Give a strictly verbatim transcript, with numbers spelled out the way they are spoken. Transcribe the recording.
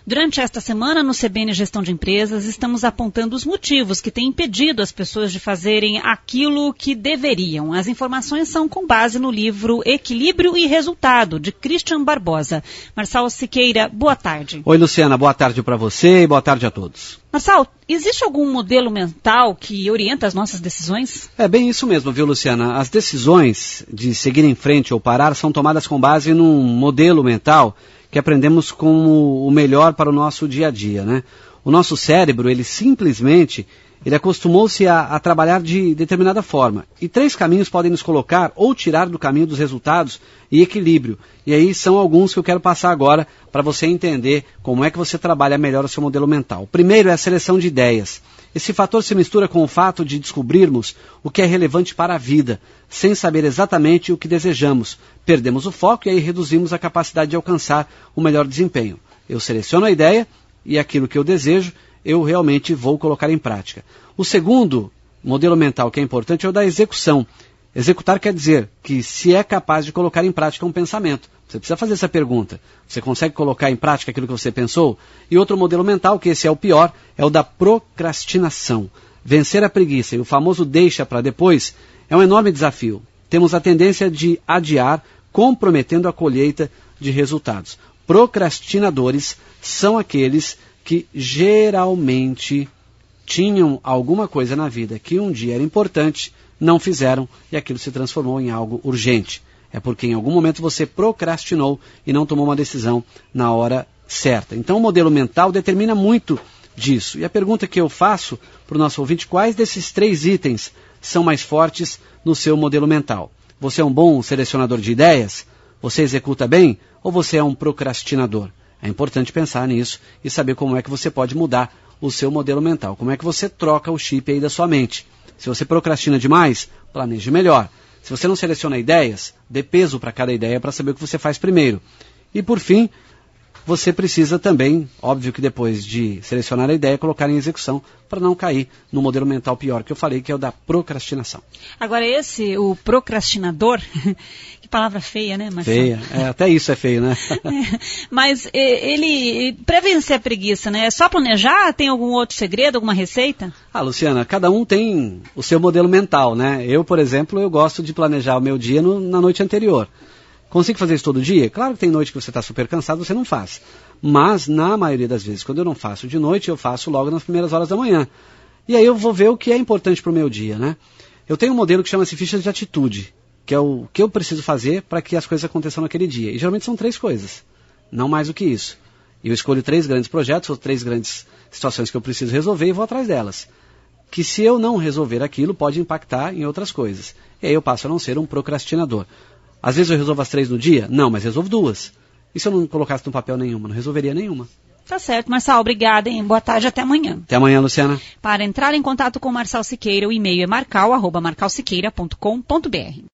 Durante esta semana, no C B N Gestão de Empresas, estamos apontando os motivos que têm impedido as pessoas de fazerem aquilo que deveriam. As informações são com base no livro Equilíbrio e Resultado, de Christian Barbosa. Marçal Siqueira, boa tarde. Oi, Luciana, boa tarde para você e boa tarde a todos. Marçal, existe algum modelo mental que orienta as nossas decisões? É bem isso mesmo, viu, Luciana? As decisões de seguir em frente ou parar são tomadas com base num modelo mental que aprendemos como o melhor para o nosso dia a dia, né? O nosso cérebro, ele simplesmente, ele acostumou-se a, a trabalhar de determinada forma. E três caminhos podem nos colocar ou tirar do caminho dos resultados e equilíbrio. E aí são alguns que eu quero passar agora para você entender como é que você trabalha melhor o seu modelo mental. O primeiro é a seleção de ideias. Esse fator se mistura com o fato de descobrirmos o que é relevante para a vida, sem saber exatamente o que desejamos. Perdemos o foco e aí reduzimos a capacidade de alcançar o melhor desempenho. Eu seleciono a ideia e aquilo que eu desejo, eu realmente vou colocar em prática. O segundo modelo mental que é importante é o da execução. Executar quer dizer que se é capaz de colocar em prática um pensamento. Você precisa fazer essa pergunta. Você consegue colocar em prática aquilo que você pensou? E outro modelo mental, que esse é o pior, é o da procrastinação. Vencer a preguiça e o famoso deixa para depois é um enorme desafio. Temos a tendência de adiar, comprometendo a colheita de resultados. Procrastinadores são aqueles que geralmente tinham alguma coisa na vida que um dia era importante, não fizeram e aquilo se transformou em algo urgente. É porque em algum momento você procrastinou e não tomou uma decisão na hora certa. Então o modelo mental determina muito disso. E a pergunta que eu faço para o nosso ouvinte, quais desses três itens são mais fortes no seu modelo mental? Você é um bom selecionador de ideias? Você executa bem? Ou você é um procrastinador? É importante pensar nisso e saber como é que você pode mudar o seu modelo mental. Como é que você troca o chip aí da sua mente. Se você procrastina demais, planeje melhor. Se você não seleciona ideias, dê peso para cada ideia para saber o que você faz primeiro. E por fim, você precisa também, óbvio que depois de selecionar a ideia, colocar em execução para não cair no modelo mental pior que eu falei, que é o da procrastinação. Agora esse, o procrastinador, que palavra feia, né, Marcelo? Feia, é, até isso é feio, né? É, mas ele, para vencer a preguiça, né, é só planejar? Tem algum outro segredo, alguma receita? Ah, Luciana, cada um tem o seu modelo mental, né? Eu, por exemplo, eu gosto de planejar o meu dia no, na noite anterior. Consigo fazer isso todo dia? Claro que tem noite que você está super cansado, você não faz. Mas, na maioria das vezes, quando eu não faço de noite, eu faço logo nas primeiras horas da manhã. E aí eu vou ver o que é importante para o meu dia, né? Eu tenho um modelo que chama-se fichas de atitude, que é o que eu preciso fazer para que as coisas aconteçam naquele dia. E geralmente são três coisas, não mais do que isso. E eu escolho três grandes projetos, ou três grandes situações que eu preciso resolver e vou atrás delas. Que se eu não resolver aquilo, pode impactar em outras coisas. E aí eu passo a não ser um procrastinador. Às vezes eu resolvo as três no dia? Não, mas resolvo duas. E se eu não colocasse no papel nenhuma? Não resolveria nenhuma. Tá certo, Marçal. Obrigada, hein? Boa tarde, até amanhã. Até amanhã, Luciana. Para entrar em contato com o Marçal Siqueira, o e-mail é marcal arroba marcal siqueira ponto com ponto br.